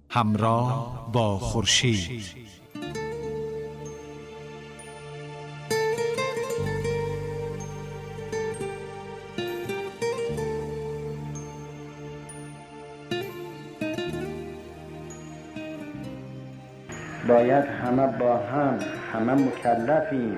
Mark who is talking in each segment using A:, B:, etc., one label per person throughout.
A: همراه با خورشید.
B: باید همه با همه مکلفیم.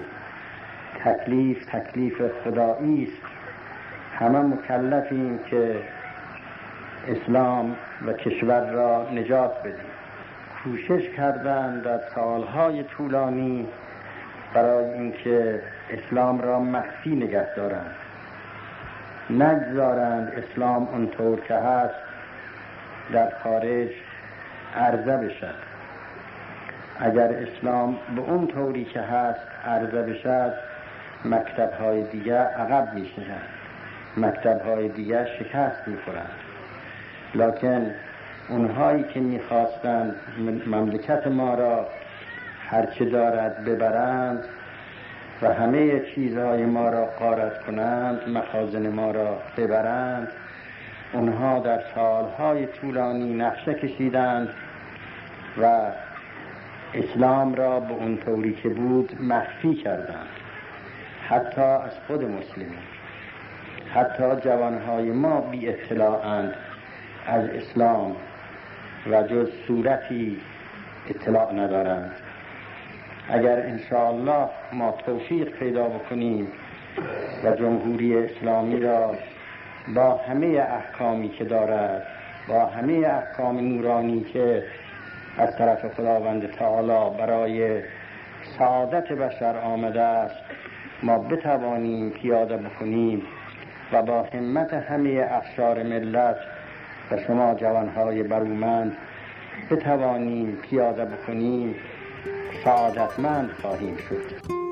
B: تکلیف خدایی است. همه مکلفیم که اسلام و کشور را نجات بدیم. کوشش کردند در سالهای طولانی برای اینکه اسلام را مخفی نگه دارند، نگذارند اسلام اونطور که هست در خارج عرضه بشد. اگر اسلام به اون طوری که هست عرضه بشد، مکتب‌های دیگر عقب می‌شوند، مکتب‌های دیگر شکست می‌خورند. لکن اونهایی که می‌خواستند مملکت ما را هرچه دارد ببرند و همه چیزهای ما را غارت کنند، مخازن ما را ببرند، اونها در سالهای طولانی نقشه کشیدند و اسلام را به اون طوری که بود مخفی کردند. حتی از خود مسلمین، حتی جوانهای ما بی اطلاعند از اسلام و جز صورتی اطلاع ندارند. اگر انشاءالله ما توفیق پیدا بکنیم و جمهوری اسلامی را با همه احکامی که دارد، با همه احکام نورانی که از طرف خداوند تعالی برای سعادت بشر آمده است، ما بتوانیم پیاده بکنیم و با همت همه اقشار ملت و شما جوانهای برومند بتوانیم پیاده بکنیم، سعادتمند خواهیم شد.